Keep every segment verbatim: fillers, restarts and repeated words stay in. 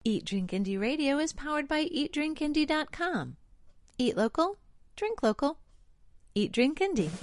Eat Drink Indie Radio is powered by eat drink indie dot com. Eat local, drink local. Eat Drink Indie.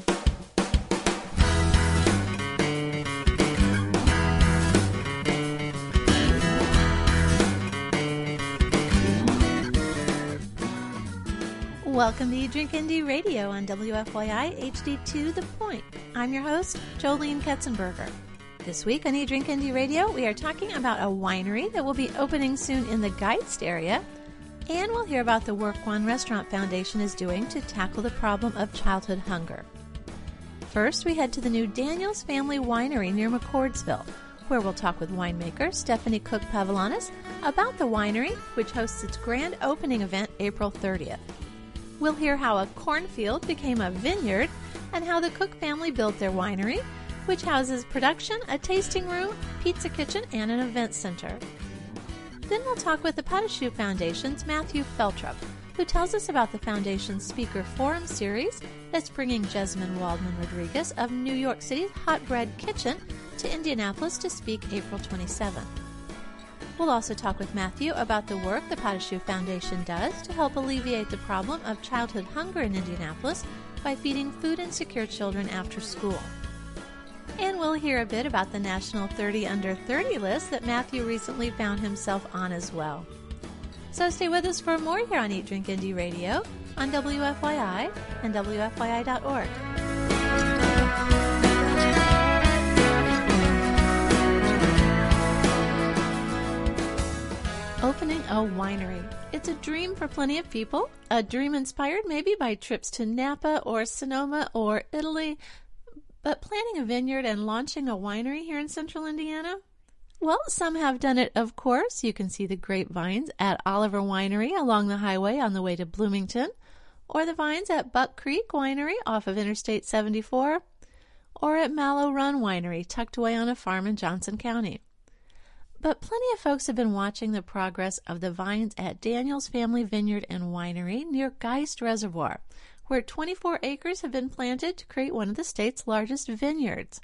Welcome to Eat Drink Indie Radio on W F Y I H D two The Point. I'm your host, Jolene Ketzenberger. This week on Eat Drink Indie Radio, we are talking about a winery that will be opening soon in the Geist area, and we'll hear about the work One Restaurant Foundation is doing to tackle the problem of childhood hunger. First, we head to the new Daniels Family Winery near McCordsville, where we'll talk with winemaker Stephanie Cook-Pavlonis about the winery, which hosts its grand opening event April thirtieth. We'll hear how a cornfield became a vineyard and how the Cook family built their winery, which houses production, a tasting room, pizza kitchen, and an event center. Then we'll talk with the Pas de Choux Foundation's Matthew Feltrup, who tells us about the Foundation's Speaker Forum series that's bringing Jessamine Waldman Rodriguez of New York City's Hot Bread Kitchen to Indianapolis to speak April twenty-seventh. We'll also talk with Matthew about the work the Pas de Choux Foundation does to help alleviate the problem of childhood hunger in Indianapolis by feeding food-insecure children after school. And we'll hear a bit about the National thirty under thirty list that Matthew recently found himself on as well. So stay with us for more here on Eat Drink Indie Radio on W F Y I and W F Y I dot org. Opening a winery. It's a dream for plenty of people, a dream inspired maybe by trips to Napa or Sonoma or Italy. But planting a vineyard and launching a winery here in central Indiana? Well, some have done it, of course. You can see the grapevines at Oliver Winery along the highway on the way to Bloomington, or the vines at Buck Creek Winery off of Interstate seventy-four, or at Mallow Run Winery tucked away on a farm in Johnson County. But plenty of folks have been watching the progress of the vines at Daniels Family Vineyard and Winery near Geist Reservoir, where twenty-four acres have been planted to create one of the state's largest vineyards.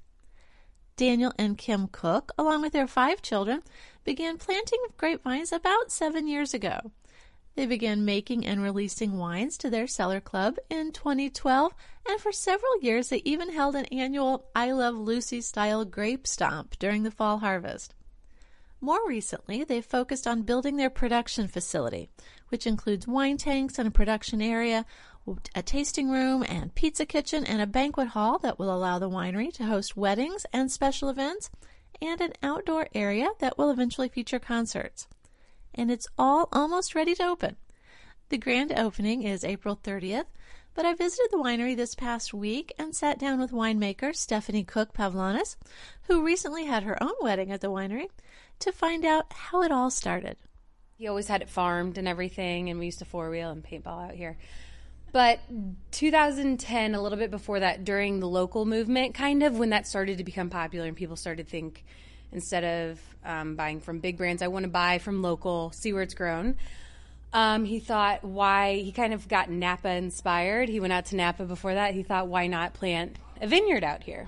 Daniel and Kim Cook, along with their five children, began planting grapevines about seven years ago. They began making and releasing wines to their cellar club in twenty twelve, and for several years they even held an annual I Love Lucy-style grape stomp during the fall harvest. More recently, they've focused on building their production facility, which includes wine tanks and a production area, a tasting room and pizza kitchen, and a banquet hall that will allow the winery to host weddings and special events, and an outdoor area that will eventually feature concerts. And it's all almost ready to open. The grand opening is April thirtieth, but I visited the winery this past week and sat down with winemaker Stephanie Cook-Pavlonis, who recently had her own wedding at the winery, to find out how it all started. He always had it farmed and everything, and we used to four-wheel and paintball out here. But two thousand ten, a little bit before that, during the local movement, kind of when that started to become popular and people started to think, instead of um, buying from big brands, I want to buy from local, see where it's grown. Um, he thought, why, he kind of got Napa inspired. He went out to Napa before that. He thought, why not plant a vineyard out here?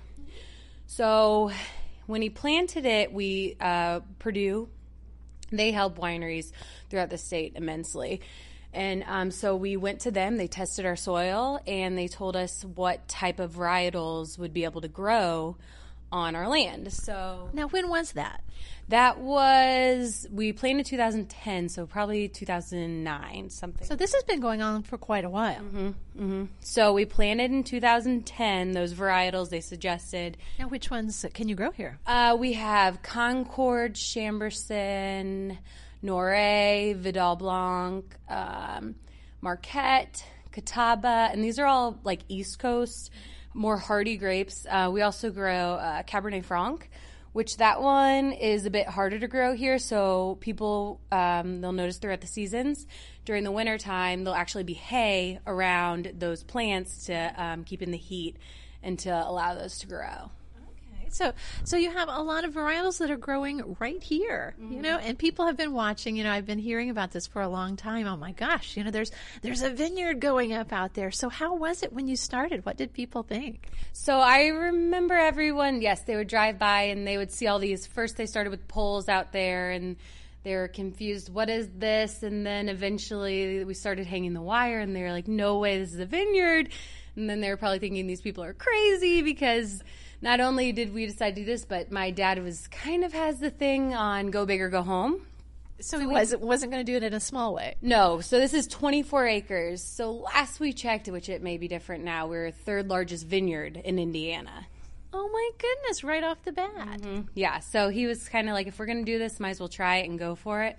So when he planted it, we, uh, Purdue, they help wineries throughout the state immensely. And um, so we went to them, they tested our soil, and they told us what type of varietals would be able to grow on our land. So now, when was that? That was, we planted two thousand ten, so probably two thousand nine, something. So this has been going on for quite a while. Mm-hmm, mm-hmm. So we planted in two thousand ten, those varietals they suggested. Now, which ones can you grow here? Uh, we have Concord, Chamberson, Noray, Vidal Blanc, um, Marquette, Catawba, and these are all like East Coast, more hardy grapes. Uh, we also grow uh, Cabernet Franc, which that one is a bit harder to grow here, so people, um, they'll notice throughout the seasons. During the winter time, there'll actually be hay around those plants to um, keep in the heat and to allow those to grow. So so you have a lot of varietals that are growing right here, mm-hmm. you know, and people have been watching. You know, I've been hearing about this for a long time. Oh, my gosh, you know, there's there's a vineyard going up out there. So how was it when you started? What did people think? So I remember everyone, yes, they would drive by and they would see all these. First, they started with poles out there, and they were confused. What is this? And then eventually we started hanging the wire, and they were like, no way, this is a vineyard. And then they were probably thinking these people are crazy, because not only did we decide to do this, but my dad was kind of has the thing on go big or go home. So he was, wasn't going to do it in a small way. No. So this is twenty-four acres. So last we checked, which it may be different now, we're third largest vineyard in Indiana. Oh my goodness, right off the bat. Mm-hmm. Yeah. So he was kind of like, if we're going to do this, might as well try it and go for it.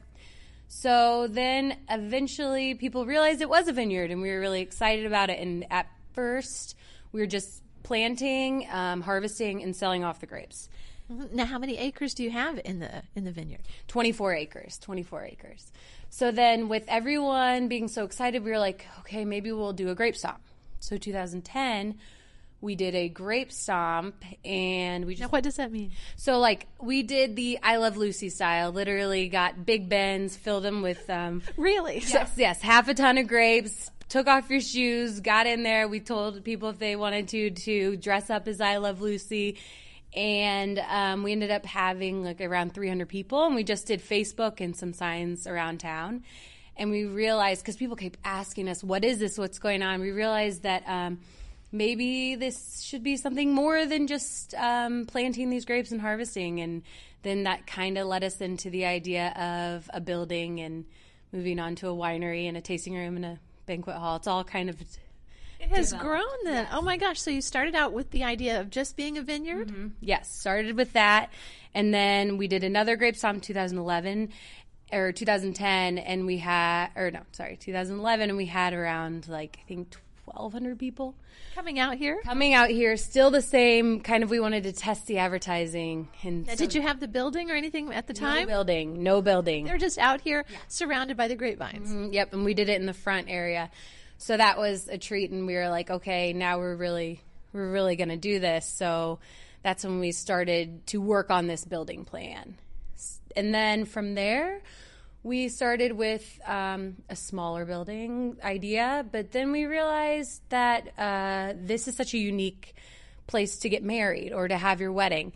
So then eventually people realized it was a vineyard, and we were really excited about it. And at first we were just planting, um, harvesting, and selling off the grapes. Now, how many acres do you have in the in the vineyard? twenty-four acres. twenty-four acres. So then with everyone being so excited, we were like, okay, maybe we'll do a grape stomp. So two thousand ten, we did a grape stomp, and we just... Now, what does that mean? So, like, we did the I Love Lucy style. Literally got big bins, filled them with... Um, really? Yes, yes. Half a ton of grapes. Took off your shoes, got in there. We told people if they wanted to, to dress up as I Love Lucy. And um, we ended up having like around three hundred people, and we just did Facebook and some signs around town. And we realized, because people kept asking us, what is this, what's going on? We realized that um, maybe this should be something more than just um, planting these grapes and harvesting. And then that kind of led us into the idea of a building and moving on to a winery and a tasting room and a banquet hall. It's all kind of... It has grown then. Yes. Oh my gosh. So you started out with the idea of just being a vineyard? Mm-hmm. Yes. Started with that. And then we did another grape stomp in two thousand eleven or two thousand ten. And we had, or no, sorry, two thousand eleven. And we had around like, I think twelve hundred people. Coming out here? Coming out here. Still the same kind of, we wanted to test the advertising. And now, so, did you have the building or anything at the time? No building. No building. They're just out here yeah. surrounded by the grapevines. Mm-hmm. Yep. And we did it in the front area. So that was a treat, and we were like, okay, now we're really we're really going to do this. So that's when we started to work on this building plan. And then from there, we started with um, a smaller building idea, but then we realized that uh, this is such a unique place to get married or to have your wedding.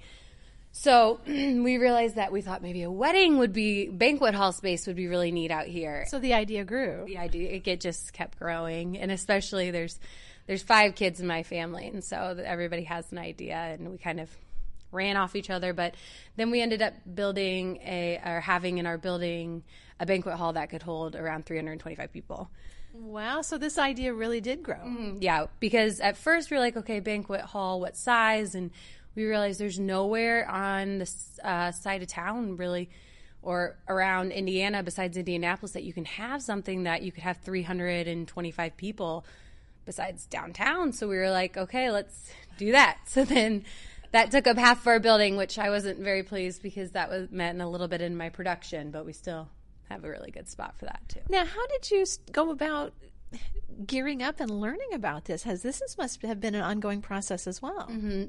So we realized that we thought maybe a wedding would be, banquet hall space would be really neat out here. So the idea grew. The idea, it just kept growing. And especially there's there's five kids in my family. And so everybody has an idea, and we kind of ran off each other. But then we ended up building a, or having in our building a banquet hall that could hold around three hundred twenty-five people. Wow. So this idea really did grow. Mm-hmm. Yeah. Because at first we were like, okay, banquet hall, what size? And we realized there's nowhere on the uh, side of town really or around Indiana besides Indianapolis that you can have something that you could have three hundred twenty-five people besides downtown. So we were like, okay, let's do that. So then that took up half of our building, which I wasn't very pleased because that was meant a little bit in my production, but we still have a really good spot for that too. Now, how did you go about gearing up and learning about this? Has this is, must have been an ongoing process as well? Mm-hmm.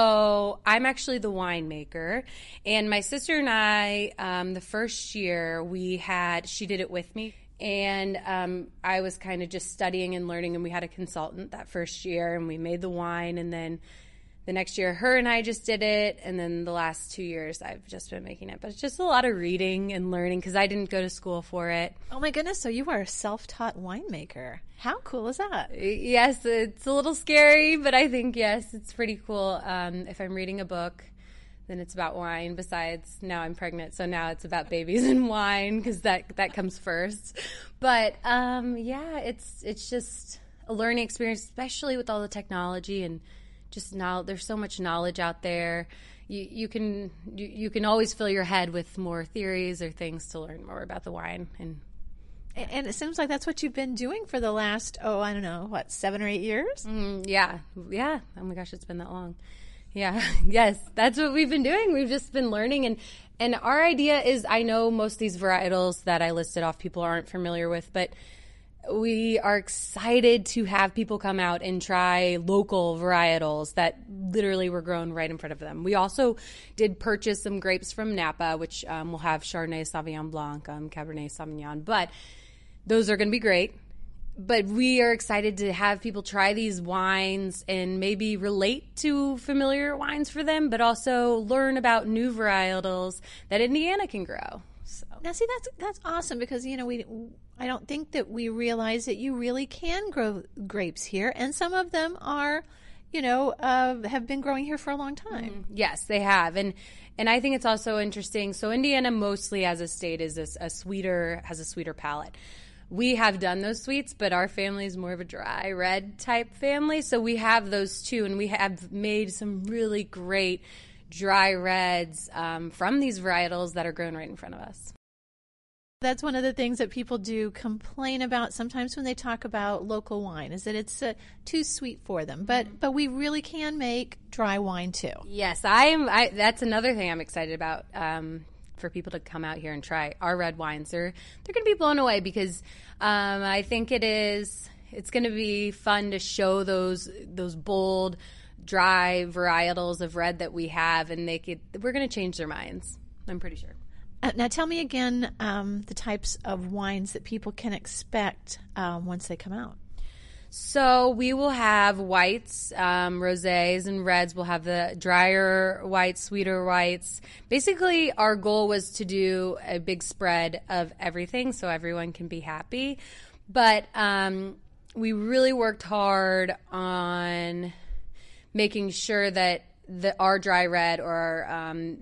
So I'm actually the winemaker, and my sister and I, um, the first year we had, she did it with me, and um, I was kind of just studying and learning, and we had a consultant that first year, and we made the wine, and then the next year her and I just did it, and then the last two years I've just been making it. But it's just a lot of reading and learning because I didn't go to school for it. Oh my goodness, so you are a self-taught winemaker. How cool is that? Yes, it's a little scary, but I think, yes, it's pretty cool. Um, if I'm reading a book, then it's about wine. Besides, now I'm pregnant, so now it's about babies and wine because that, that comes first. But, um, yeah, it's it's just a learning experience, especially with all the technology and just now, there's so much knowledge out there. You you can you, you can always fill your head with more theories or things to learn more about the wine. And yeah. and it seems like that's what you've been doing for the last, oh, I don't know, what, seven or eight years? Mm, yeah. Yeah. Oh, my gosh, it's been that long. Yeah. Yes, that's what we've been doing. We've just been learning. And, and our idea is, I know most of these varietals that I listed off people aren't familiar with, but we are excited to have people come out and try local varietals that literally were grown right in front of them. We also did purchase some grapes from Napa, which um, will have Chardonnay, Sauvignon Blanc, um, Cabernet Sauvignon, but those are going to be great. But we are excited to have people try these wines and maybe relate to familiar wines for them, but also learn about new varietals that Indiana can grow. So. Now, see, that's that's awesome because, you know, we I don't think that we realize that you really can grow grapes here, and some of them are, you know, uh, have been growing here for a long time. Mm-hmm. Yes, they have, and and I think it's also interesting. So Indiana, mostly as a state, is a, a sweeter has a sweeter palate. We have done those sweets, but our family is more of a dry red type family, so we have those too, and we have made some really great dry reds um, from these varietals that are grown right in front of us. That's one of the things that people do complain about sometimes when they talk about local wine, is that it's uh, too sweet for them. But but we really can make dry wine too. Yes, I'm. I, that's another thing I'm excited about um, for people to come out here and try our red wines. They're they're going to be blown away because um, I think it is. It's going to be fun to show those those bold, dry varietals of red that we have, and they could. We're going to change their minds. I'm pretty sure. Uh, now, tell me again um, the types of wines that people can expect um, once they come out. So we will have whites, um, rosés, and reds. We'll have the drier whites, sweeter whites. Basically, our goal was to do a big spread of everything so everyone can be happy. But um, we really worked hard on making sure that the, our dry red or um,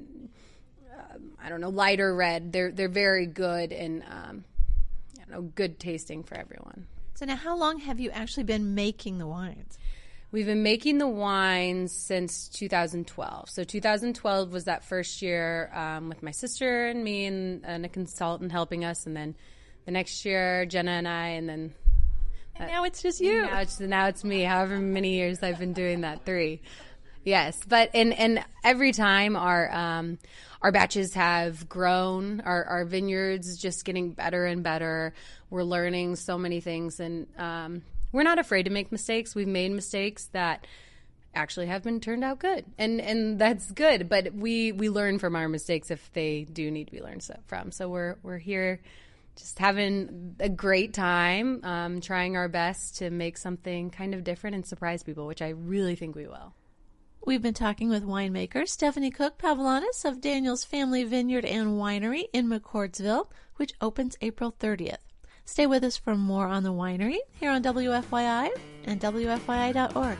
I don't know, lighter red, they're they're very good and um, I don't know, good tasting for everyone. So now, how long have you actually been making the wines? We've been making the wines since two thousand twelve. So two thousand twelve was that first year um, with my sister and me and, and a consultant helping us, and then the next year Jenna and I, and then and now it's just you. Now it's now it's me. However many years I've been doing that, three. Yes, but and and every time our um, our batches have grown, our our vineyards just getting better and better. We're learning so many things, and um, we're not afraid to make mistakes. We've made mistakes that actually have been turned out good, and and that's good. But we we learn from our mistakes if they do need to be learned from. So we're we're here, just having a great time, um, trying our best to make something kind of different and surprise people, which I really think we will. We've been talking with winemaker Stephanie Cook-Pavelanis of Daniel's Family Vineyard and Winery in McCordsville, which opens April thirtieth. Stay with us for more on the winery here on W F Y I and W F Y I dot org.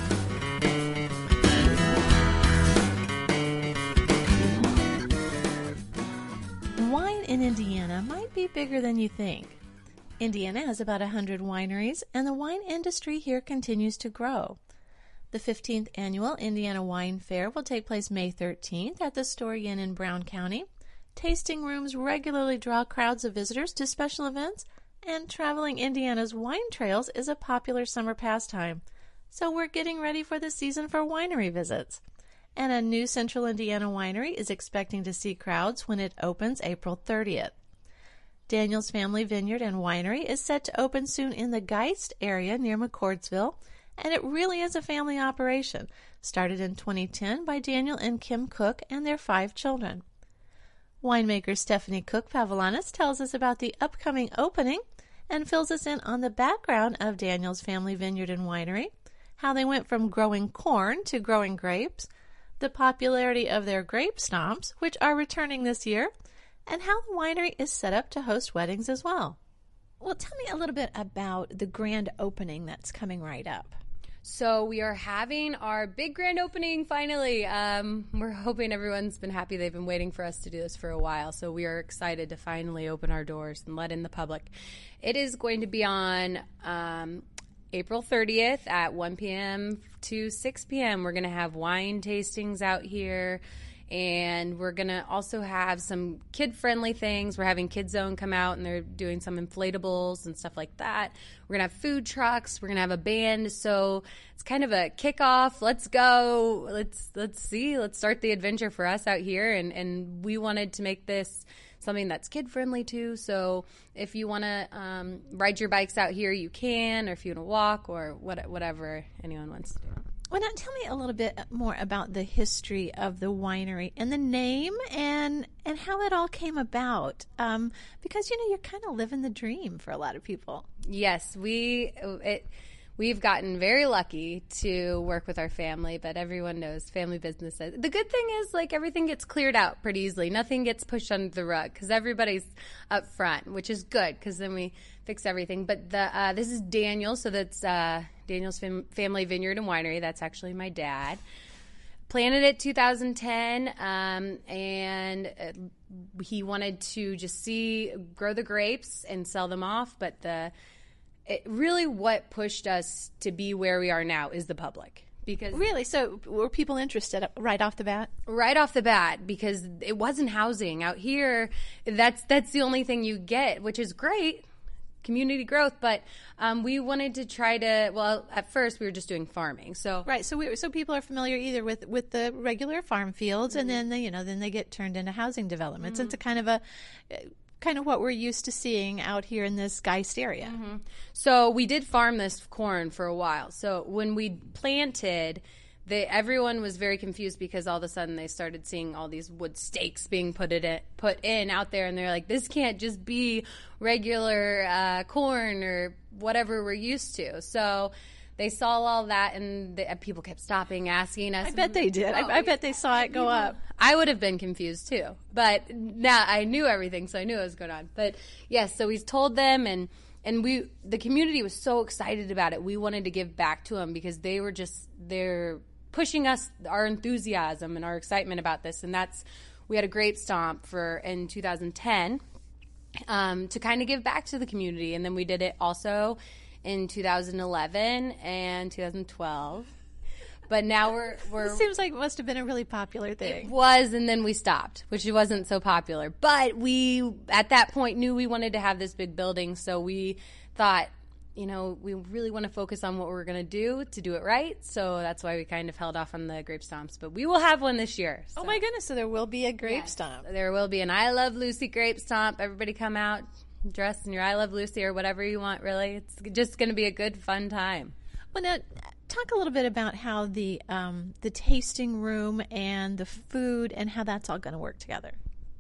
Wine in Indiana might be bigger than you think. Indiana has about one hundred wineries, and the wine industry here continues to grow. The fifteenth Annual Indiana Wine Fair will take place May thirteenth at the Story Inn in Brown County. Tasting rooms regularly draw crowds of visitors to special events, and traveling Indiana's wine trails is a popular summer pastime. So we're getting ready for the season for winery visits. And a new Central Indiana winery is expecting to see crowds when it opens April thirtieth. Daniel's Family Vineyard and Winery is set to open soon in the Geist area near McCordsville, and it really is a family operation, started in twenty ten by Daniel and Kim Cook and their five children. Winemaker Stephanie Cook-Pavelanis tells us about the upcoming opening and fills us in on the background of Daniel's Family Vineyard and Winery, how they went from growing corn to growing grapes, the popularity of their grape stomps, which are returning this year, and how the winery is set up to host weddings as well. Well, tell me a little bit about the grand opening that's coming right up. So we are having our big grand opening finally. Um, we're hoping everyone's been happy. They've been waiting for us to do this for a while. So we are excited to finally open our doors and let in the public. It is going to be on um, April thirtieth at one p.m. to six p.m. We're going to have wine tastings out here. And we're going to also have some kid-friendly things. We're having Kid Zone come out, and they're doing some inflatables and stuff like that. We're going to have food trucks. We're going to have a band. So it's kind of a kickoff. Let's go. Let's let's see. Let's start the adventure for us out here. And, and we wanted to make this something that's kid-friendly, too. So if you want to um, ride your bikes out here, you can, or if you want to walk, or what, whatever anyone wants to do. Well, now tell me a little bit more about the history of the winery and the name and and how it all came about. Um, because, you know, you're kind of living the dream for a lot of people. Yes, we it, we've gotten very lucky to work with our family, but everyone knows family businesses. The good thing is, like, everything gets cleared out pretty easily. Nothing gets pushed under the rug because everybody's up front, which is good because then we fix everything. But the uh, this is Daniel, so that's uh, Daniel's fam- Family Vineyard and Winery. That's actually my dad. Planted it two thousand ten, um, and uh, he wanted to just see, grow the grapes and sell them off. But the it, really what pushed us to be where we are now is the public. Because really? So were people interested right off the bat? Right off the bat, because it wasn't housing. Out here, that's that's the only thing you get, which is great. Community growth, but um, we wanted to try to. Well, at first we were just doing farming, so right. So we so people are familiar either with, with the regular farm fields, mm-hmm. and then they, you know then they get turned into housing developments. Mm-hmm. It's a kind of a kind of what we're used to seeing out here in this Geist area. Mm-hmm. So we did farm this corn for a while. So when we planted, They, everyone was very confused because all of a sudden they started seeing all these wood stakes being put in, put in out there, and they're like, this can't just be regular uh, corn or whatever we're used to. So they saw all that, and the, uh, people kept stopping, asking us. I bet they did. Oh, I, I bet they saw it go people, up. I would have been confused too, but now I knew everything, so I knew what was going on. But yes, so we told them, and and we the community was so excited about it. We wanted to give back to them because they were just they're. pushing us, our enthusiasm and our excitement about this. And that's, we had a grape stomp for in two thousand ten um, to kind of give back to the community. And then we did it also in two thousand eleven and two thousand twelve. But now we're, we're it seems like it must have been a really popular thing. It was, and then we stopped, which wasn't so popular. But we, at that point, knew we wanted to have this big building. So we thought, you know, we really want to focus on what we're going to do to do it right. So that's why we kind of held off on the grape stomps. But we will have one this year. So. Oh, my goodness. So there will be a grape yes, stomp. There will be an I Love Lucy grape stomp. Everybody come out dressed in your I Love Lucy or whatever you want, really. It's just going to be a good, fun time. Well, now, talk a little bit about how the um, the tasting room and the food and how that's all going to work together.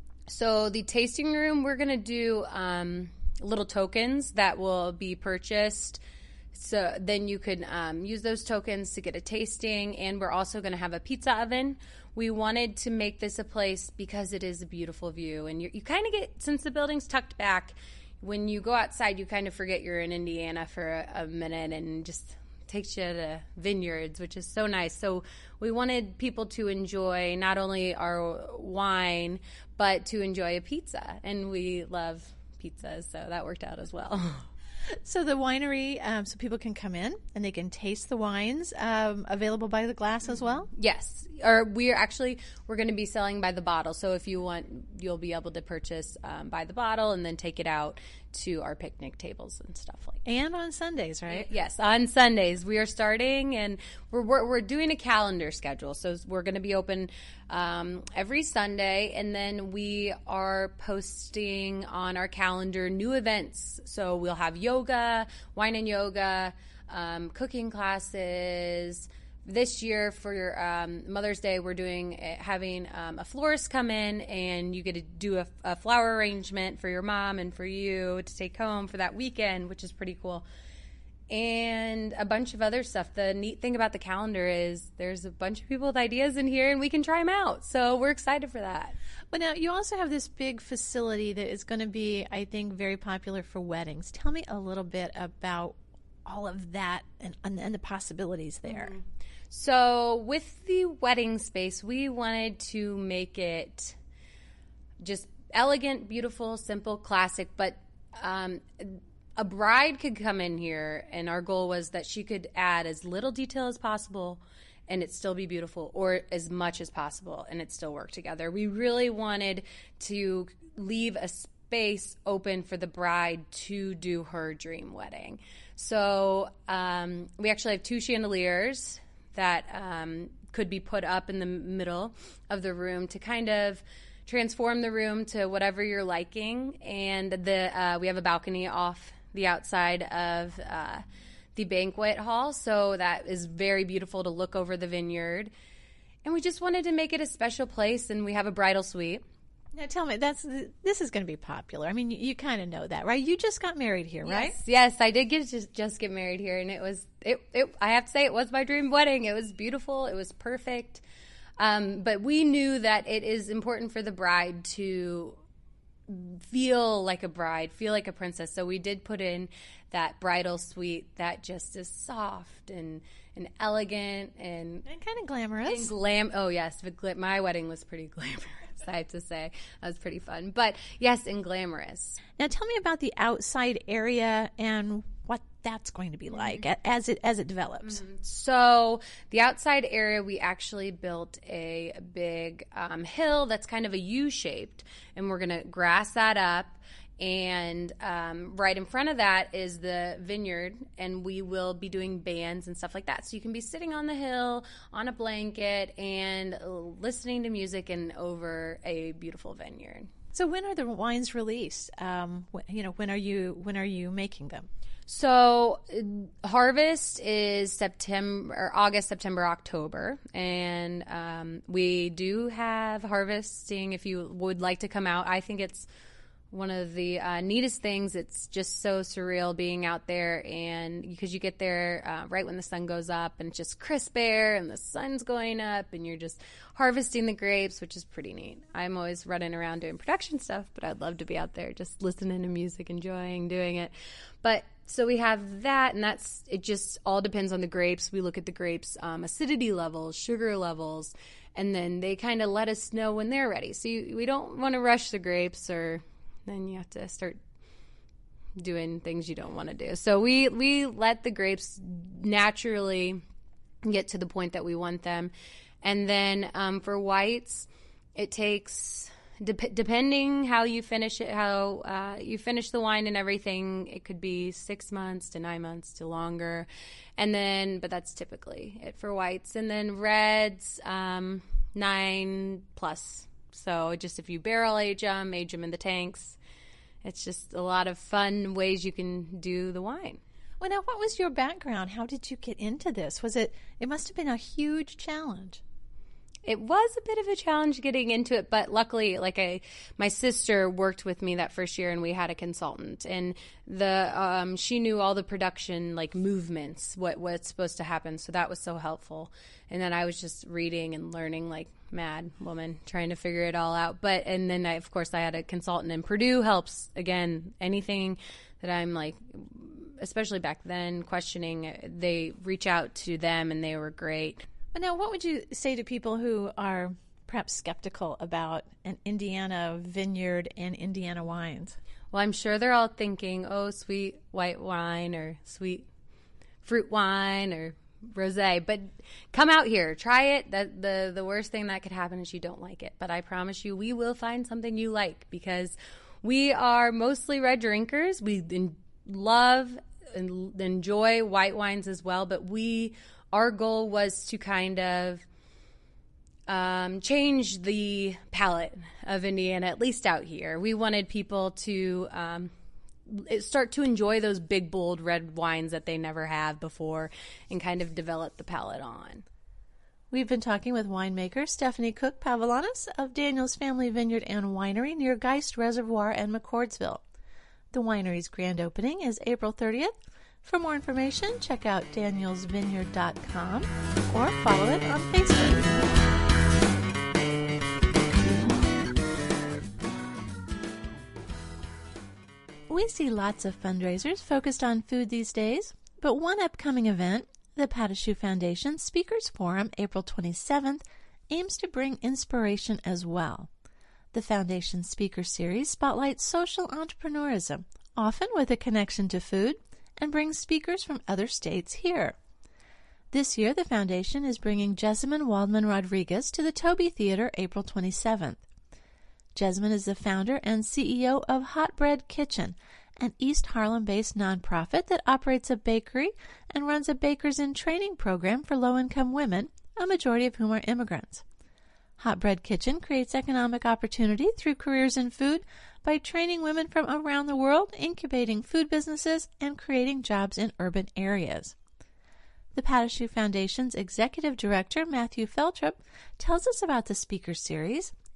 So the tasting room, we're going to do... Um, little tokens that will be purchased, so then you could um, use those tokens to get a tasting. And we're also going to have a pizza oven. We wanted to make this a place because it is a beautiful view, and you, you kind of get, since the building's tucked back, when you go outside you kind of forget you're in Indiana for a, a minute, and just takes you to vineyards, which is so nice. So we wanted people to enjoy not only our wine but to enjoy a pizza, and we love pizzas, so that worked out as well. So the winery, um, so people can come in and they can taste the wines, um, available by the glass as well? Yes. Or we're actually, we're going to be selling by the bottle. So if you want, you'll be able to purchase um, by the bottle and then take it out to our picnic tables and stuff like that. And on Sundays, right? Yes, on Sundays. We are starting, and we're we're, we're doing a calendar schedule. So we're going to be open um, every Sunday, and then we are posting on our calendar new events. So we'll have yoga, wine and yoga, um, cooking classes. This year for um, Mother's Day, we're doing uh, having um, a florist come in, and you get to do a, a flower arrangement for your mom and for you to take home for that weekend, which is pretty cool. And a bunch of other stuff. The neat thing about the calendar is there's a bunch of people with ideas in here, and we can try them out. So we're excited for that. But now you also have this big facility that is going to be, I think, very popular for weddings. Tell me a little bit about all of that and, and, and the possibilities there. Mm-hmm. So with the wedding space, we wanted to make it just elegant, beautiful, simple, classic, but um, a bride could come in here, and our goal was that she could add as little detail as possible and it still be beautiful, or as much as possible and it still work together. We really wanted to leave a space open for the bride to do her dream wedding. So um, we actually have two chandeliers that um, could be put up in the middle of the room to kind of transform the room to whatever you're liking. And the uh, we have a balcony off the outside of uh, the banquet hall, so that is very beautiful to look over the vineyard. And we just wanted to make it a special place, and we have a bridal suite. Now tell me, that's this is going to be popular. I mean, you, you kind of know that, right? You just got married here, right? Yes, yes, I did get just just get married here, and it was it, it. I have to say, it was my dream wedding. It was beautiful. It was perfect. Um, but we knew that it is important for the bride to feel like a bride, feel like a princess. So we did put in that bridal suite that just is soft and and elegant and and kind of glamorous. And glam. Oh yes, my wedding was pretty glamorous. I have to say, that was pretty fun. But yes, and glamorous. Now tell me about the outside area and what that's going to be like mm-hmm. as it as it develops. Mm-hmm. So the outside area, we actually built a big um, hill that's kind of a U-shaped, and we're going to grass that up. And um, right in front of that is the vineyard, and we will be doing bands and stuff like that. So you can be sitting on the hill on a blanket and listening to music and over a beautiful vineyard. So when are the wines released? Um, you know, when are you when are you making them? So uh, harvest is September, or August, September, October, and um, we do have harvesting. If you would like to come out, I think it's one of the uh, neatest things. It's just so surreal being out there, and because you get there uh, right when the sun goes up, and it's just crisp air, and the sun's going up, and you're just harvesting the grapes, which is pretty neat. I'm always running around doing production stuff, but I'd love to be out there just listening to music, enjoying doing it. But so we have that, and that's it. Just all depends on the grapes. We look at the grapes' um, acidity levels, sugar levels, and then they kind of let us know when they're ready. So you, we don't want to rush the grapes, or then you have to start doing things you don't want to do. So we, we let the grapes naturally get to the point that we want them. And then um, for whites, it takes, de- depending how you finish it, how uh, you finish the wine and everything, it could be six months to nine months to longer. And then, but that's typically it for whites. And then reds, um, nine plus. So just if you barrel age them, age them in the tanks, it's just a lot of fun ways you can do the wine. Well, now, what was your background? How did you get into this? Was it, it must have been a huge challenge. It was a bit of a challenge getting into it, but luckily, like I, my sister worked with me that first year, and we had a consultant, and the um, she knew all the production like movements, what what's supposed to happen, so that was so helpful. And then I was just reading and learning like mad woman, trying to figure it all out. But and then I, of course I had a consultant, and Purdue helps again. Anything that I'm like, especially back then, questioning, they reach out to them, and they were great. Now, what would you say to people who are perhaps skeptical about an Indiana vineyard and Indiana wines? Well, I'm sure they're all thinking, oh, sweet white wine or sweet fruit wine or rosé. But come out here. Try it. The, the, the worst thing that could happen is you don't like it. But I promise you, we will find something you like, because we are mostly red drinkers. We in, love and enjoy white wines as well, but we... Our goal was to kind of um, change the palate of Indiana, at least out here. We wanted people to um, start to enjoy those big, bold red wines that they never have before, and kind of develop the palate on. We've been talking with winemaker Stephanie Cook Pavelanis of Daniel's Family Vineyard and Winery near Geist Reservoir and McCordsville. The winery's grand opening is April thirtieth. For more information, check out daniels vineyard dot com or follow it on Facebook. We see lots of fundraisers focused on food these days, but one upcoming event, the Patachou Foundation Speakers Forum, April twenty-seventh, aims to bring inspiration as well. The Foundation Speaker Series spotlights social entrepreneurism, often with a connection to food, and brings speakers from other states here. This year, the Foundation is bringing Jessamine Waldman Rodriguez to the Toby Theater April twenty-seventh. Jessamine is the founder and C E O of Hot Bread Kitchen, an East Harlem-based nonprofit that operates a bakery and runs a Bakers in Training program for low-income women, a majority of whom are immigrants. Hot Bread Kitchen creates economic opportunity through careers in food by training women from around the world, incubating food businesses, and creating jobs in urban areas. The Patachou Foundation's Executive Director, Matthew Feltrip, tells us about the speaker series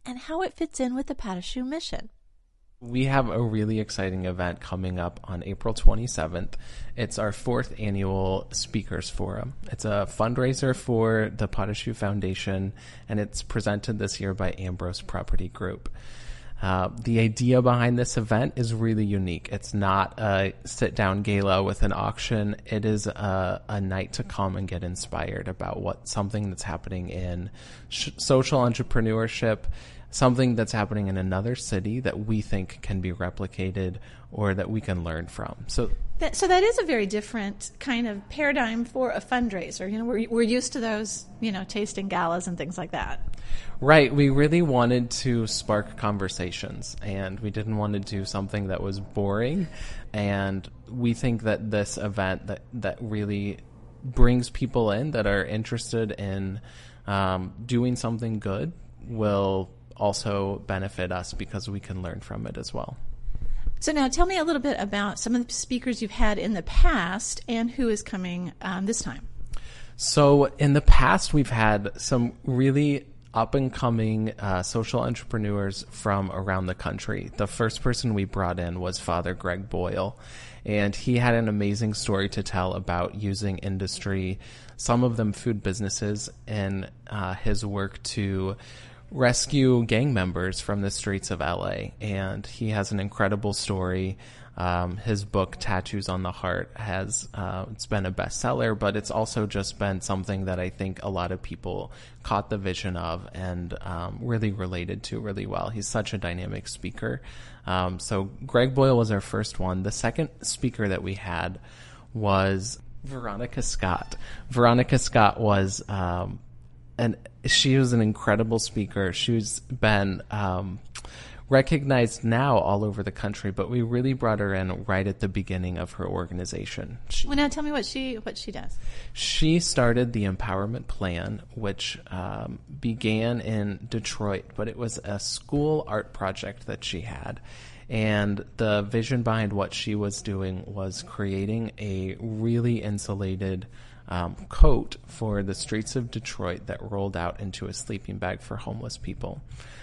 and how it fits in with the Patachou mission. We have a really exciting event coming up on April twenty-seventh. It's our fourth annual Speakers Forum. It's a fundraiser for the Patachou Foundation, and it's presented this year by Ambrose Property Group. Uh, the idea behind this event is really unique. It's not a sit-down gala with an auction. It is a, a night to come and get inspired about what something that's happening in sh- social entrepreneurship, something that's happening in another city that we think can be replicated or that we can learn from. So that, so that is a very different kind of paradigm for a fundraiser. You know, we're, we're used to those, you know, tasting galas and things like that. Right. We really wanted to spark conversations, and we didn't want to do something that was boring. And we think that this event that, that really brings people in that are interested in um, doing something good will also benefit us because we can learn from it as well. So now tell me a little bit about some of the speakers you've had in the past and who is coming um, this time. So in the past, we've had some really up-and-coming uh, social entrepreneurs from around the country. The first person we brought in was Father Greg Boyle, and he had an amazing story to tell about using industry, some of them food businesses, in uh, his work to rescue gang members from the streets of L A. And he has an incredible story. Um, his book, Tattoos on the Heart, has uh, it's been a bestseller, but it's also just been something that I think a lot of people caught the vision of and um, really related to really well. He's such a dynamic speaker. Um, so Greg Boyle was our first one. The second speaker that we had was Veronica Scott. Veronica Scott was um, an she was an incredible speaker. She's been um, recognized now all over the country, but we really brought her in right at the beginning of her organization. She, well, now tell me what she what she does. She started the Empowerment Plan, which um, began in Detroit, but it was a school art project that she had. And the vision behind what she was doing was creating a really insulated Um, coat for the streets of Detroit that rolled out into a sleeping bag for homeless people.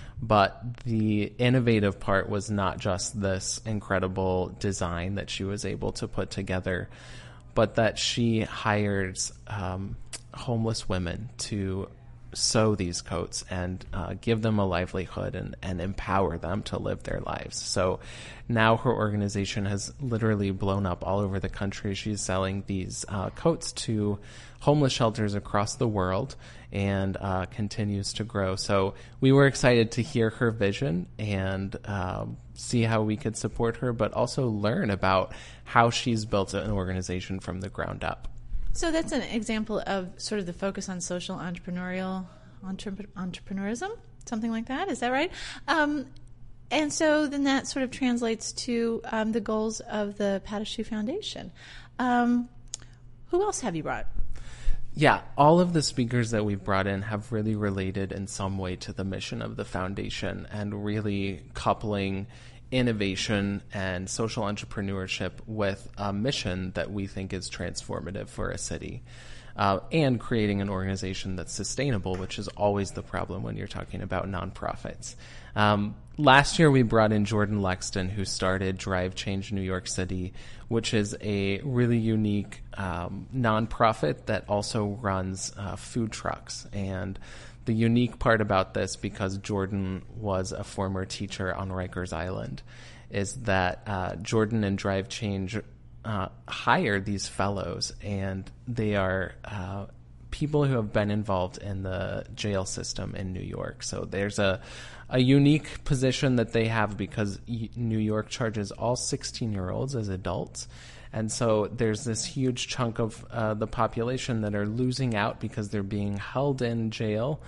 But the innovative part was not just this incredible design that she was able to put together, but that she hires um, homeless women to sew these coats and uh, give them a livelihood and, and empower them to live their lives. So now her organization has literally blown up all over the country. She's selling these uh, coats to homeless shelters across the world and uh, continues to grow. So we were excited to hear her vision and um, see how we could support her, but also learn about how she's built an organization from the ground up. So that's an example of sort of the focus on social entrepreneurial entre- entrepreneurism, something like that. Is that right? Um, and so then that sort of translates to um, the goals of the Patachou Foundation. Um, who else have you brought? Yeah, all of the speakers that we've brought in have really related in some way to the mission of the foundation and really coupling innovation and social entrepreneurship with a mission that we think is transformative for a city, uh, and creating an organization that's sustainable, which is always the problem when you're talking about nonprofits. Um, last year, we brought in Jordan Lexton, who started Drive Change New York City, which is a really unique um, nonprofit that also runs uh, food trucks. And the unique part about this, because Jordan was a former teacher on Rikers Island, is that uh, Jordan and Drive Change uh, hire these fellows, and they are uh, people who have been involved in the jail system in New York. So there's a, a unique position that they have because New York charges all sixteen-year-olds as adults. And so there's this huge chunk of uh, the population that are losing out because they're being held in jail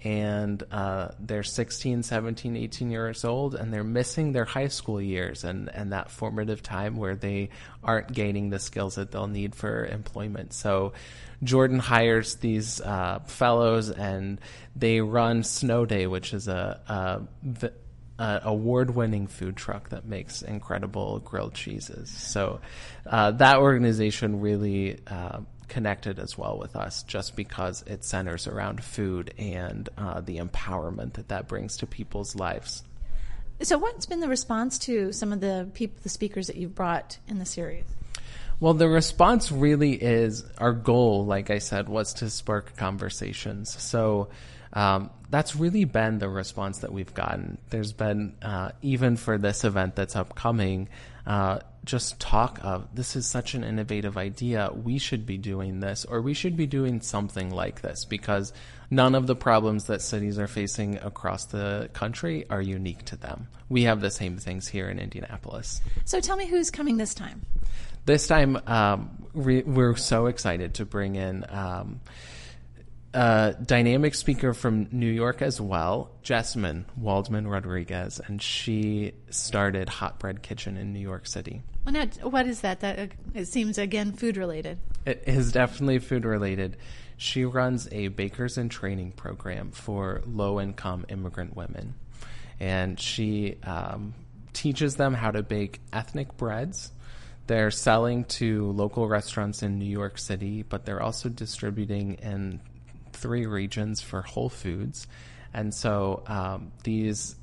and uh, they're sixteen, seventeen, eighteen years old, and they're missing their high school years and, and that formative time where they aren't gaining the skills that they'll need for employment. So Jordan hires these uh, fellows, and they run Snow Day, which is a, a Uh, award-winning food truck that makes incredible grilled cheeses. So uh, that organization really uh, connected as well with us, just because it centers around food and uh, the empowerment that that brings to people's lives. So what's been the response to some of the people, the speakers that you've brought in the series? Well, the response really is, our goal, like I said, was to spark conversations. So um, that's really been the response that we've gotten. There's been, uh, even for this event that's upcoming, uh, just talk of, this is such an innovative idea, we should be doing this, or we should be doing something like this, because none of the problems that cities are facing across the country are unique to them. We have the same things here in Indianapolis. So tell me who's coming this time. This time, um, re- we're so excited to bring in um, a dynamic speaker from New York as well, Jessamine Waldman Rodriguez, and she started Hot Bread Kitchen in New York City. Well, now, what is that? That it seems, again, food-related. It is definitely food-related. She runs a bakers in training program for low-income immigrant women, and she um, teaches them how to bake ethnic breads. They're selling to local restaurants in New York City, but they're also distributing in three regions for Whole Foods. And so um, these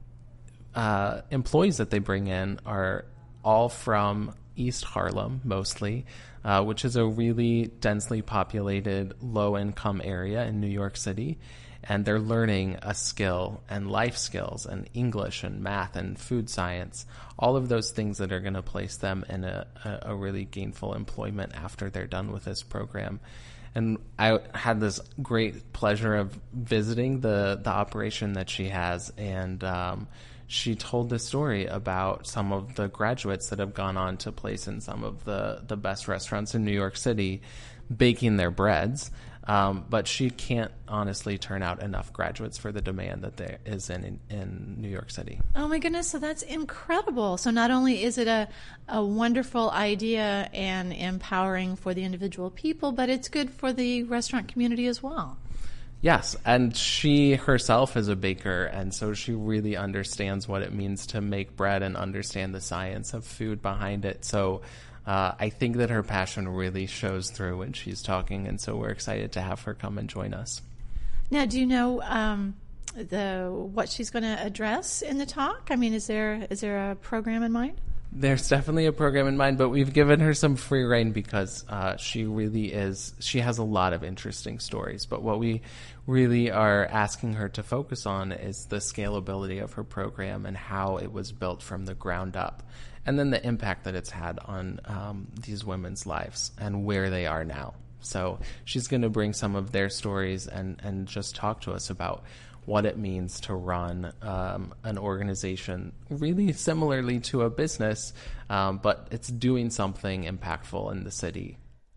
uh, employees that they bring in are all from East Harlem, mostly, uh, which is a really densely populated, low-income area in New York City. And they're learning a skill and life skills and English and math and food science, all of those things that are going to place them in a, a really gainful employment after they're done with this program. And I had this great pleasure of visiting the, the operation that she has, and um, she told the story about some of the graduates that have gone on to place in some of the, the best restaurants in New York City baking their breads. Um, but she can't honestly turn out enough graduates for the demand that there is in, in, in New York City. Oh, my goodness. So that's incredible. So not only is it a, a wonderful idea and empowering for the individual people, but it's good for the restaurant community as well. Yes, and she herself is a baker, and so she really understands what it means to make bread and understand the science of food behind it. So Uh, I think that her passion really shows through when she's talking, and so we're excited to have her come and join us. Now, do you know um, the what she's going to address in the talk? I mean, is there is there a program in mind? There's definitely a program in mind, but we've given her some free rein because uh, she really is, she has a lot of interesting stories. But what we really are asking her to focus on is the scalability of her program and how it was built from the ground up. And then the impact that it's had on um, these women's lives and where they are now. So she's going to bring some of their stories and, and just talk to us about what it means to run um, an organization really similarly to a business, um, but it's doing something impactful in the city.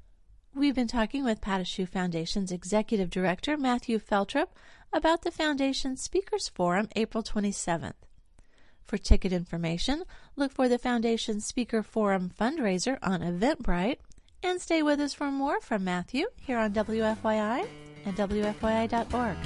We've been talking with Patachou Foundation's Executive Director, Matthew Feltrip, about the Foundation's Speakers Forum, April twenty-seventh. For ticket information, look for the Foundation's Speaker Forum fundraiser on Eventbrite, and stay with us for more from Matthew here on W F Y I and W F Y I dot org.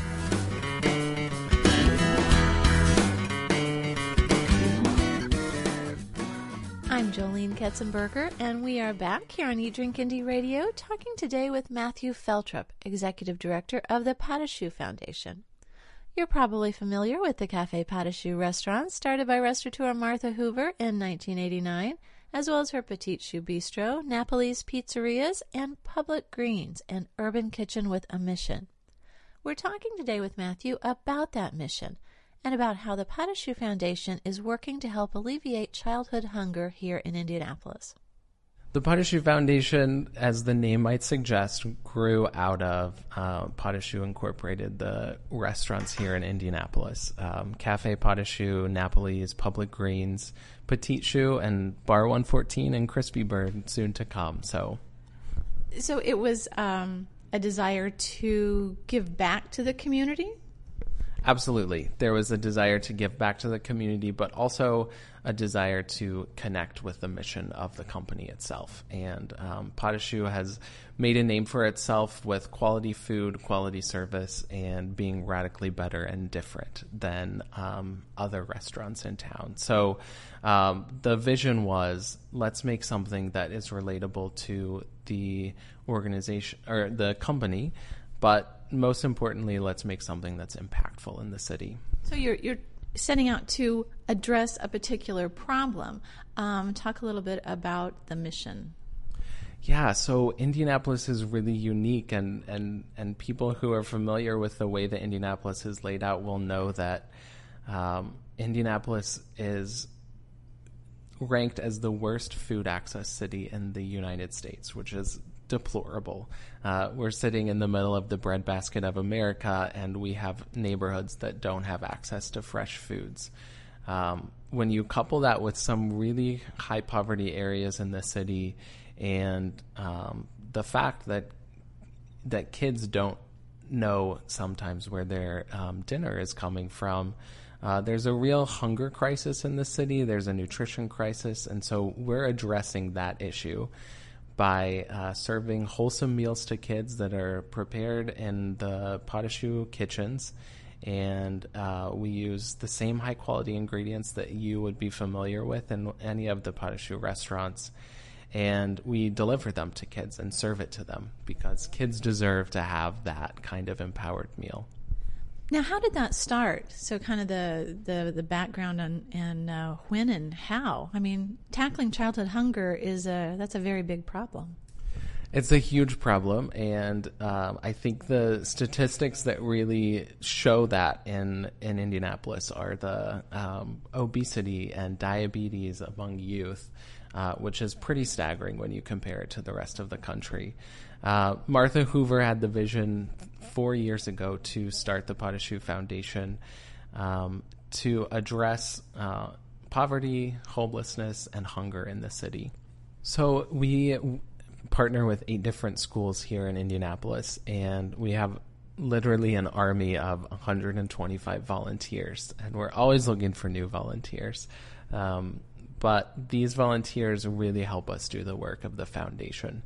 I'm Jolene Ketzenberger, and we are back here on Eat Drink Indie Radio talking today with Matthew Feltrip, Executive Director of the Patachou Foundation. You're probably familiar with the Café Patachou restaurant, started by restaurateur Martha Hoover in nineteen eighty-nine, as well as her Petite Choux Bistro, Napoli's Pizzerias, and Public Greens, an urban kitchen with a mission. We're talking today with Matthew about that mission and about how the Patachou Foundation is working to help alleviate childhood hunger here in Indianapolis. The Patachou Foundation, as the name might suggest, grew out of uh, Patachou Incorporated, the restaurants here in Indianapolis. Um, Café Patachou, Napoli's, Public Greens, Petite Choux, and Bar one fourteen and Crispy Bird soon to come. So, so it was um, a desire to give back to the community? Absolutely. There was a desire to give back to the community, but also a desire to connect with the mission of the company itself. And um, Pas de Choux has made a name for itself with quality food, quality service, and being radically better and different than um, other restaurants in town. So um, the vision was, let's make something that is relatable to the organization or the company, but most importantly, let's make something that's impactful in the city. So you're you're setting out to address a particular problem. Um, talk a little bit about the mission. Yeah, so Indianapolis is really unique, and, and, and people who are familiar with the way that Indianapolis is laid out will know that um, Indianapolis is ranked as the worst food access city in the United States, which is deplorable. Uh, we're sitting in the middle of the breadbasket of America, and we have neighborhoods that don't have access to fresh foods. Um, when you couple that with some really high poverty areas in the city, and um, the fact that that kids don't know sometimes where their um, dinner is coming from, uh, there's a real hunger crisis in the city. There's a nutrition crisis, and so we're addressing that issue by uh, serving wholesome meals to kids that are prepared in the Pas de Choux kitchens. And uh, we use the same high-quality ingredients that you would be familiar with in any of the Pas de Choux restaurants. And we deliver them to kids and serve it to them because kids deserve to have that kind of empowered meal. Now, how did that start? So kind of the, the, the background on and uh, when and how. I mean, tackling childhood hunger is a that's a very big problem. It's a huge problem, and um, I think the statistics that really show that in, in Indianapolis are the um, obesity and diabetes among youth, uh, which is pretty staggering when you compare it to the rest of the country. Uh, Martha Hoover had the vision four years ago to start the Pas de Choux Foundation um, to address uh, poverty, homelessness, and hunger in the city. So we w- partner with eight different schools here in Indianapolis, and we have literally an army of one hundred twenty-five volunteers, and we're always looking for new volunteers. Um, but these volunteers really help us do the work of the foundation.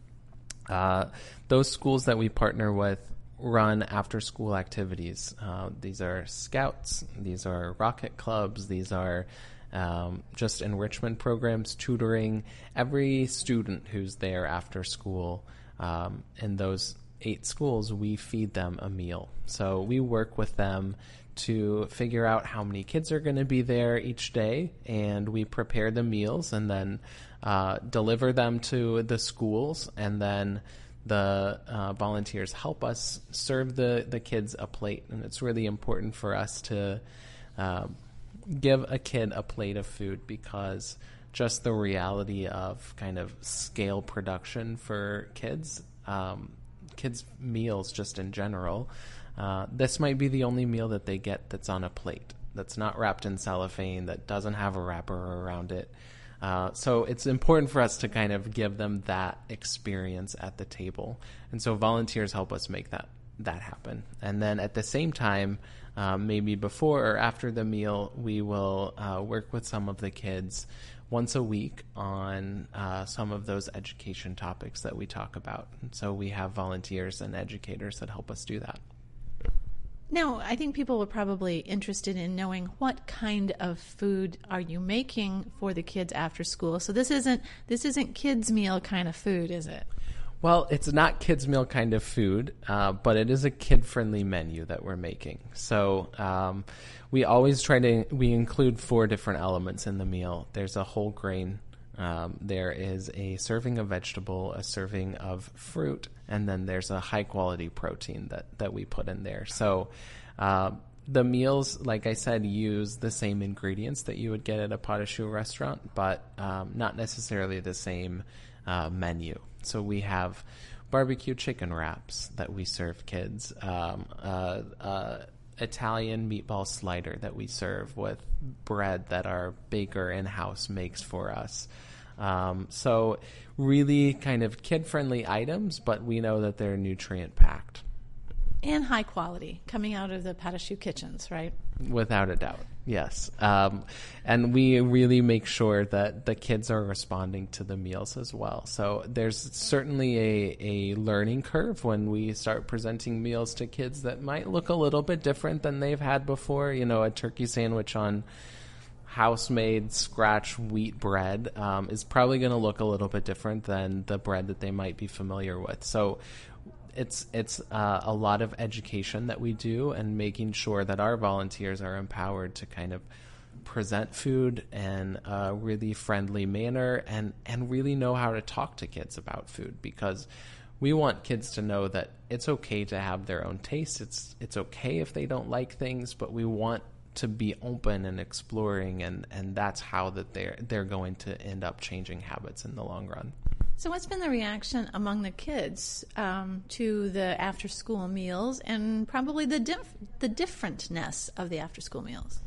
Uh, those schools that we partner with run after-school activities. Uh, these are scouts, these are rocket clubs, these are um, just enrichment programs, tutoring. Every student who's there after school um, in those eight schools, we feed them a meal. So we work with them to figure out how many kids are going to be there each day, and we prepare the meals and then uh, deliver them to the schools, and then the uh, volunteers help us serve the, the kids a plate. And it's really important for us to uh, give a kid a plate of food, because just the reality of kind of scale production for kids, um, kids' meals just in general, uh, this might be the only meal that they get that's on a plate, that's not wrapped in cellophane, that doesn't have a wrapper around it. Uh, so it's important for us to kind of give them that experience at the table. And so volunteers help us make that, that happen. And then at the same time, um, maybe before or after the meal, we will uh, work with some of the kids once a week on uh, some of those education topics that we talk about. And so we have volunteers and educators that help us do that. Now, I think people are probably interested in knowing what kind of food are you making for the kids after school. So this isn't this isn't kids' meal kind of food, is it? Well, it's not kids' meal kind of food, uh, but it is a kid-friendly menu that we're making. So um, we always try to we include four different elements in the meal. There's a whole grain. Um, there is a serving of vegetable, a serving of fruit, and then there's a high-quality protein that, that we put in there. So uh, the meals, like I said, use the same ingredients that you would get at a Pas de Choux restaurant, but um, not necessarily the same uh, menu. So we have barbecue chicken wraps that we serve kids, um, uh, uh, Italian meatball slider that we serve with bread that our baker in-house makes for us. Um, so really kind of kid-friendly items, but we know that they're nutrient-packed. And high quality coming out of the Pas de Choux kitchens, right? Without a doubt, yes. Um, and we really make sure that the kids are responding to the meals as well. So there's certainly a, a learning curve when we start presenting meals to kids that might look a little bit different than they've had before. You know, a turkey sandwich on house-made scratch wheat bread um, is probably going to look a little bit different than the bread that they might be familiar with. So It's it's uh, a lot of education that we do, and making sure that our volunteers are empowered to kind of present food in a really friendly manner, and, and really know how to talk to kids about food, because we want kids to know that it's okay to have their own taste. It's it's okay if they don't like things, but we want to be open and exploring, and, and that's how that they're they're going to end up changing habits in the long run. So what's been the reaction among the kids um, to the after-school meals, and probably the dif- the differentness of the after-school meals?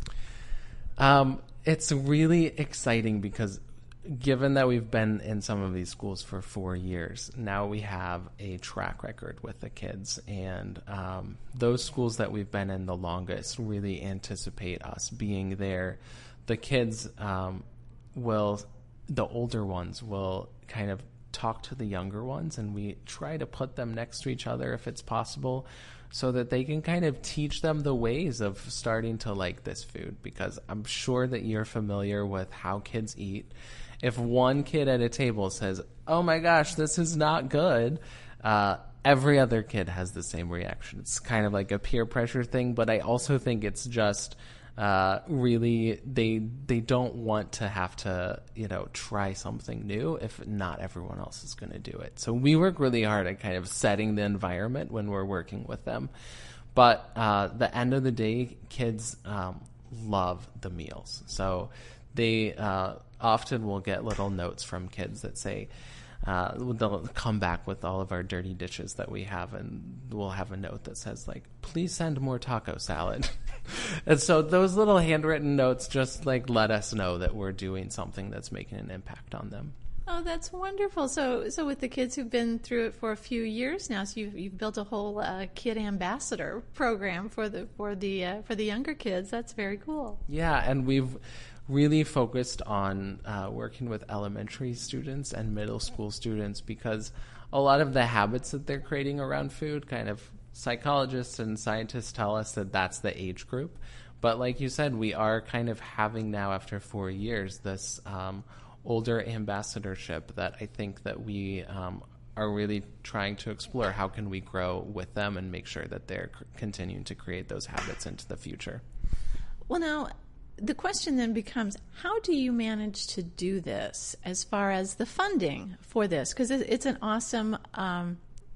Um, it's really exciting because given that we've been in some of these schools for four years, now we have a track record with the kids. And um, those schools that we've been in the longest really anticipate us being there. The kids um, will, the older ones will kind of talk to the younger ones, and we try to put them next to each other if it's possible, so that they can kind of teach them the ways of starting to like this food, because I'm sure that you're familiar with how kids eat. If one kid at a table says, "Oh my gosh, this is not good," uh, every other kid has the same reaction. It's kind of like a peer pressure thing, but I also think it's just Uh, really, they they don't want to have to, you know, try something new if not everyone else is going to do it. So we work really hard at kind of setting the environment when we're working with them. But uh, the end of the day, kids um, love the meals. So they uh, often will get little notes from kids that say, Uh, they'll come back with all of our dirty dishes that we have, and we'll have a note that says, like, "Please send more taco salad." And so those little handwritten notes just like let us know that we're doing something that's making an impact on them. Oh, that's wonderful. So, so with the kids who've been through it for a few years now, so you've, you've built a whole uh, kid ambassador program for the for the uh, for the younger kids. That's very cool. Yeah, and we've really focused on uh, working with elementary students and middle school students, because a lot of the habits that they're creating around food, kind of psychologists and scientists tell us that that's the age group. But like you said, we are kind of having now, after four years, this um, older ambassadorship that I think that we um, are really trying to explore. How can we grow with them and make sure that they're c- continuing to create those habits into the future? Well, now, the question then becomes, how do you manage to do this as far as the funding for this? Because it's an awesome um,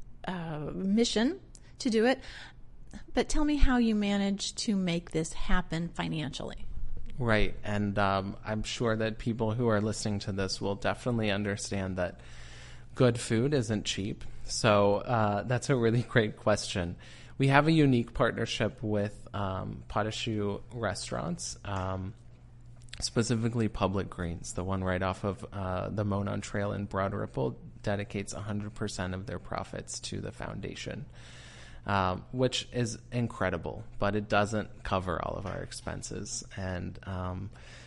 uh, mission to do it. But tell me how you manage to make this happen financially. Right. And um, I'm sure that people who are listening to this will definitely understand that good food isn't cheap. So uh, that's a really great question. We have a unique partnership with um, Pas de Choux restaurants, um, specifically Public Greens. The one right off of uh, the Monon Trail in Broad Ripple dedicates one hundred percent of their profits to the foundation, um, which is incredible, but it doesn't cover all of our expenses. And um,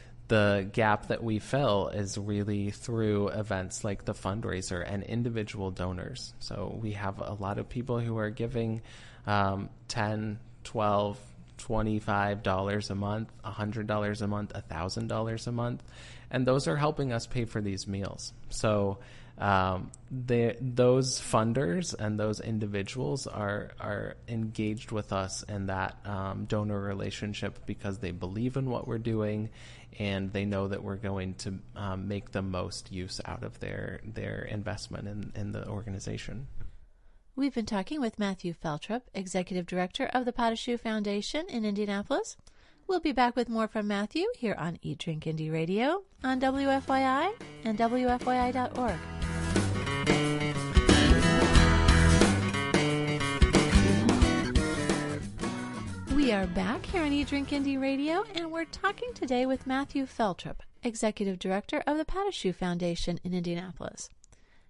the gap that we fill is really through events like the fundraiser and individual donors. So we have a lot of people who are giving um, ten, twelve, twenty-five dollars a month, one hundred dollars a month, one thousand dollars a month, and those are helping us pay for these meals. So um, they, those funders and those individuals are are engaged with us in that um, donor relationship because they believe in what we're doing, and they know that we're going to um, make the most use out of their their investment in, in the organization. We've been talking with Matthew Feltrop, Executive Director of the Pas de Choux Foundation in Indianapolis. We'll be back with more from Matthew here on Eat Drink Indy Radio on W F Y I and W F Y I dot org. We are back here on Eat Drink Indy Radio, and we're talking today with Matthew Feltrop, Executive Director of the Pas de Choux Foundation in Indianapolis.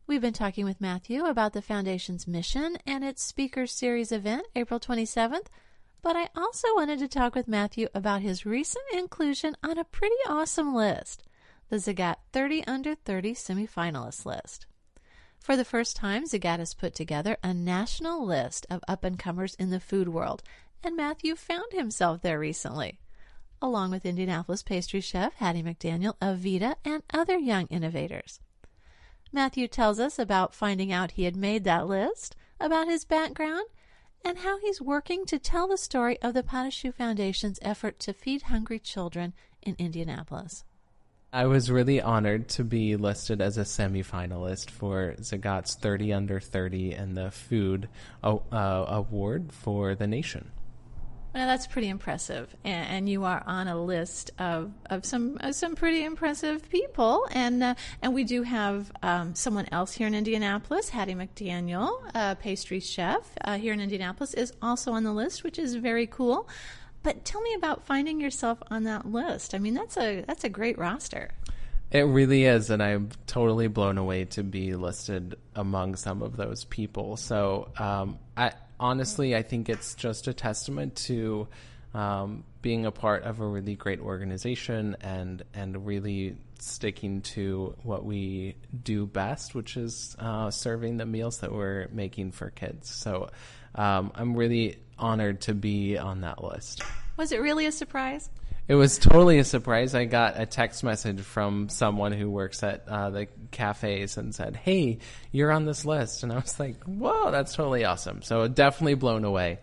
We've been talking with Matthew about the Foundation's mission and its Speaker Series event, April twenty-seventh, but I also wanted to talk with Matthew about his recent inclusion on a pretty awesome list, the Zagat thirty under thirty semifinalist list. For the first time, Zagat has put together a national list of up-and-comers in the food world, and Matthew found himself there recently, along with Indianapolis pastry chef Hattie McDaniel of Vita and other young innovators. Matthew tells us about finding out he had made that list, about his background, and how he's working to tell the story of the Pas de Choux Foundation's effort to feed hungry children in Indianapolis. I was really honored to be listed as a semifinalist for Zagat's thirty under thirty and the Food uh, Award for the nation. Well, that's pretty impressive, and, and you are on a list of, of some of some pretty impressive people, and uh, and we do have um, someone else here in Indianapolis, Hattie McDaniel, a pastry chef uh, here in Indianapolis, is also on the list, which is very cool. But tell me about finding yourself on that list. I mean, that's a that's a great roster. It really is, and I'm totally blown away to be listed among some of those people. So, um, I. Honestly, I think it's just a testament to um, being a part of a really great organization and and really sticking to what we do best, which is uh, serving the meals that we're making for kids. So um, I'm really honored to be on that list. Was it really a surprise? It was totally a surprise. I got a text message from someone who works at uh, the cafes and said, "Hey, you're on this list." And I was like, "Whoa, that's totally awesome." So definitely blown away.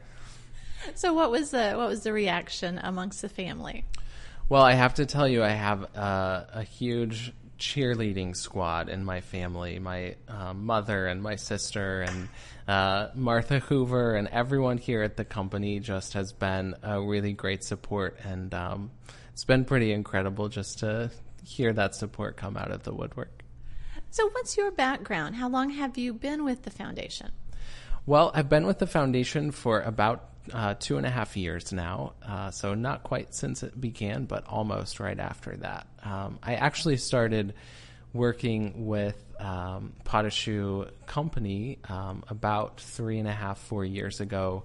So what was the what was the reaction amongst the family? Well, I have to tell you, I have uh, a huge cheerleading squad in my family. My uh, mother and my sister and uh, Martha Hoover and everyone here at the company just has been a really great support, and um, it's been pretty incredible just to hear that support come out of the woodwork. So what's your background? How long have you been with the foundation? Well, I've been with the foundation for about uh, two and a half years now, uh, so not quite since it began, but almost right after that. Um, I actually started working with um, Pas de Choux Company um, about three and a half, four years ago,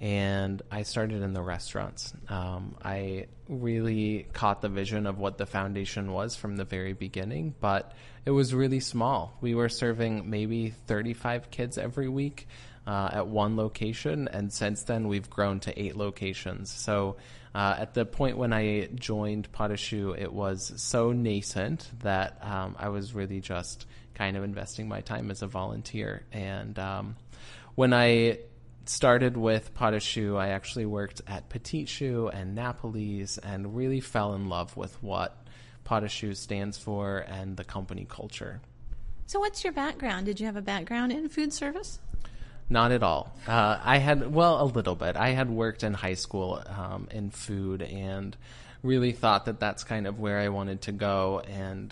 and I started in the restaurants. Um, I really caught the vision of what the foundation was from the very beginning, but it was really small. We were serving maybe thirty-five kids every week uh, at one location, and since then we've grown to eight locations. So uh, at the point when I joined Pas de Choux, it was so nascent that um, I was really just kind of investing my time as a volunteer. And um, when I started with Pas de Choux, I actually worked at Petit Choux and Napoli's and really fell in love with what Pas de Choux stands for and the company culture. So what's your background? Did you have a background in food service? Not at all. Uh, I had, well, a little bit. I had worked in high school um, in food and really thought that that's kind of where I wanted to go, and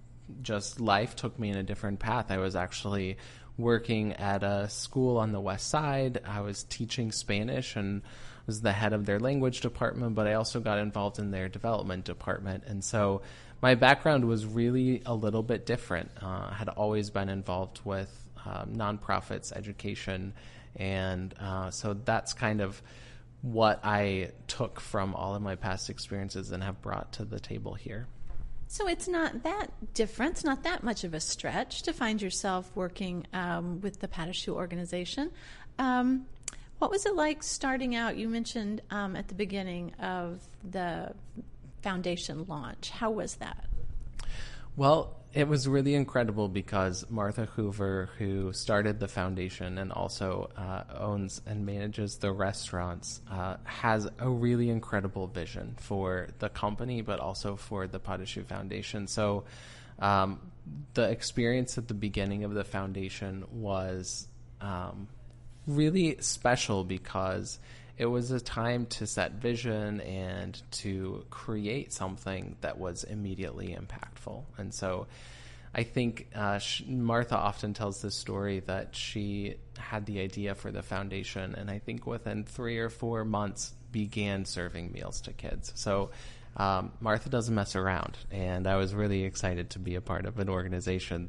just life took me in a different path. I was actually working at a school on the west side. I was teaching Spanish and was the head of their language department, but I also got involved in their development department. And so my background was really a little bit different. Uh, I had always been involved with um, nonprofits, education, and uh, so that's kind of what I took from all of my past experiences and have brought to the table here. So it's not that different. It's not that much of a stretch to find yourself working um, with the Pas de Choux organization. Um, what was it like starting out? You mentioned um, at the beginning of the foundation launch. How was that? Well, it was really incredible because Martha Hoover, who started the foundation and also uh, owns and manages the restaurants, uh, has a really incredible vision for the company, but also for the Pas de Choux Foundation. So um, the experience at the beginning of the foundation was um, really special because it was a time to set vision and to create something that was immediately impactful. And so I think uh, she, Martha often tells this story that she had the idea for the foundation, and I think within three or four months began serving meals to kids. So um, Martha doesn't mess around, and I was really excited to be a part of an organization that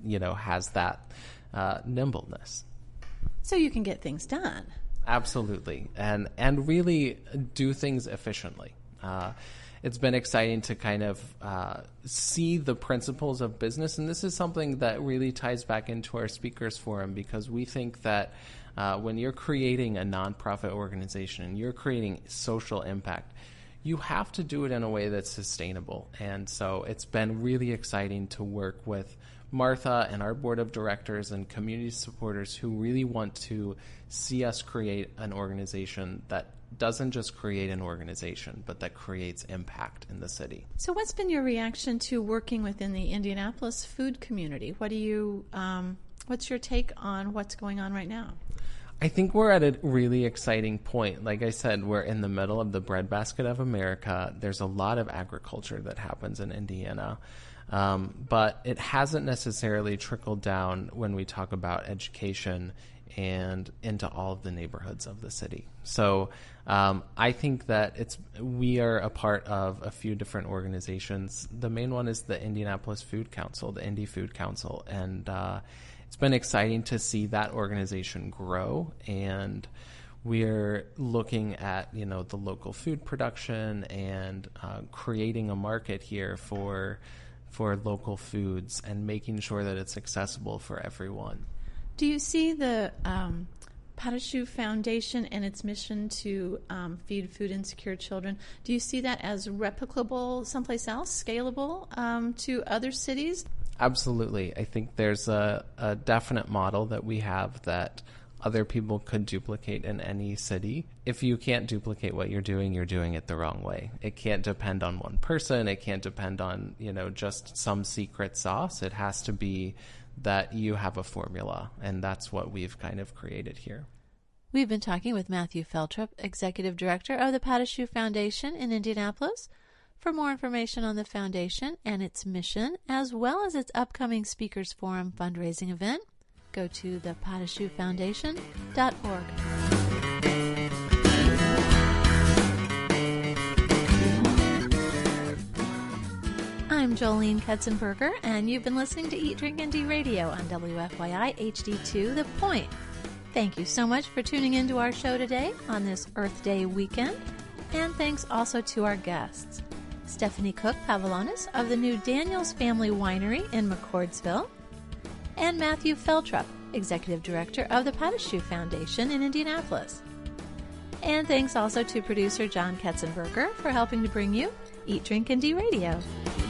you know, has that uh, nimbleness. So you can get things done. Absolutely. And, and really do things efficiently. Uh, it's been exciting to kind of uh, see the principles of business. And this is something that really ties back into our speakers forum, because we think that uh, when you're creating a nonprofit organization and you're creating social impact, you have to do it in a way that's sustainable. And so it's been really exciting to work with Martha and our board of directors and community supporters who really want to see us create an organization that doesn't just create an organization, but that creates impact in the city. So what's been your reaction to working within the Indianapolis food community? What do you, um, what's your take on what's going on right now? I think we're at a really exciting point. Like I said, we're in the middle of the breadbasket of America. There's a lot of agriculture that happens in Indiana. Um, but it hasn't necessarily trickled down when we talk about education and into all of the neighborhoods of the city. So um, I think that it's we are a part of a few different organizations. The main one is the Indianapolis Food Council, the Indy Food Council, and uh, it's been exciting to see that organization grow. And we're looking at, you know, the local food production and uh, creating a market here for for local foods and making sure that it's accessible for everyone. Do you see the um, Patachou Foundation and its mission to um, feed food insecure children, do you see that as replicable someplace else, scalable um, to other cities? Absolutely. I think there's a, a definite model that we have that other people could duplicate in any city. If you can't duplicate what you're doing, you're doing it the wrong way. It can't depend on one person. It can't depend on, you know, just some secret sauce. It has to be that you have a formula, and that's what we've kind of created here. We've been talking with Matthew Feltrup, Executive Director of the Patachou Foundation in Indianapolis. For more information on the foundation and its mission, as well as its upcoming Speakers Forum fundraising event, go to the patachou foundation dot org. I'm Jolene Ketzenberger, and you've been listening to Eat, Drink, and D Radio on W F Y I H D two The Point. Thank you so much for tuning into our show today on this Earth Day weekend, and thanks also to our guests, Stephanie Cook Pavlonis of the new Daniels Family Winery in McCordsville, and Matthew Feltrup, Executive Director of the Patachou Foundation in Indianapolis. And thanks also to producer John Ketzenberger for helping to bring you Eat, Drink, and D Radio.